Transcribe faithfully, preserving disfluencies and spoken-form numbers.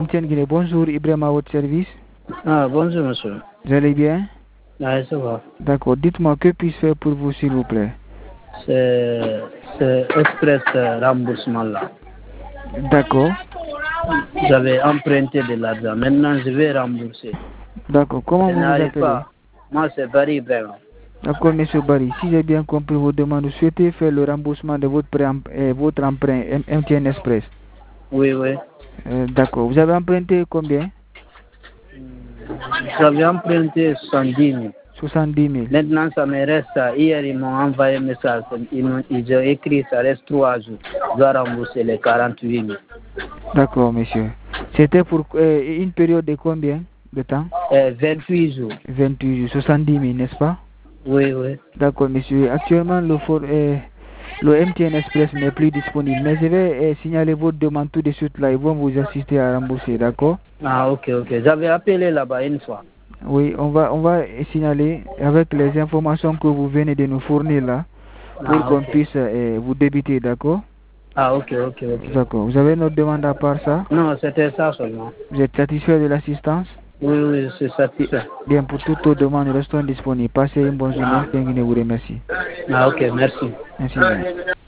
M T N Guinée, bonjour, Ibrahim à votre service. Ah, bonjour monsieur. Vous allez bien? Ah, ça va. D'accord, dites-moi, que puis-je faire pour vous s'il vous plaît? C'est c'est express euh, remboursement là. D'accord. J'avais emprunté de l'argent, maintenant je vais rembourser. D'accord, comment Je vous vous n'arrive appelez? pas. Moi c'est Barry Ibrahim. D'accord, monsieur Barry, si j'ai bien compris vos demandes, vous souhaitez faire le remboursement de votre, pré- euh, votre emprunt M- MTN Express. Oui, oui. Euh, D'accord, vous avez emprunté combien? J'avais emprunté soixante-dix mille. soixante-dix mille. Maintenant ça me reste ça. Hier ils m'ont envoyé un message. Ils, m'ont- ils ont écrit ça reste trois jours. Je dois rembourser les quarante-huit mille. D'accord, monsieur. C'était pour euh, une période de combien de temps? Euh, vingt-huit jours. vingt-huit jours, soixante-dix mille, n'est-ce pas? Oui, oui. D'accord, monsieur. Actuellement, le, for, euh, le M T N Express n'est plus disponible, mais je vais euh, signaler votre demande tout de suite là. Ils vont vous assister à rembourser, d'accord? Ah, ok, ok. J'avais appelé là-bas une fois. Oui, on va, on va signaler avec les informations que vous venez de nous fournir là pour Ah, qu'on ok. puisse euh, vous débiter, d'accord? Ah, ok, ok, ok. D'accord. Vous avez notre demande à part ça? Non, c'était ça seulement. Vous êtes satisfait de l'assistance? Oui, oui, c'est satisfait. Bien, pour toutes vos demandes, restons disponibles. Passez une bonne journée. Ah, M T N Guinée vous remercie. ah ok, merci. Merci bien.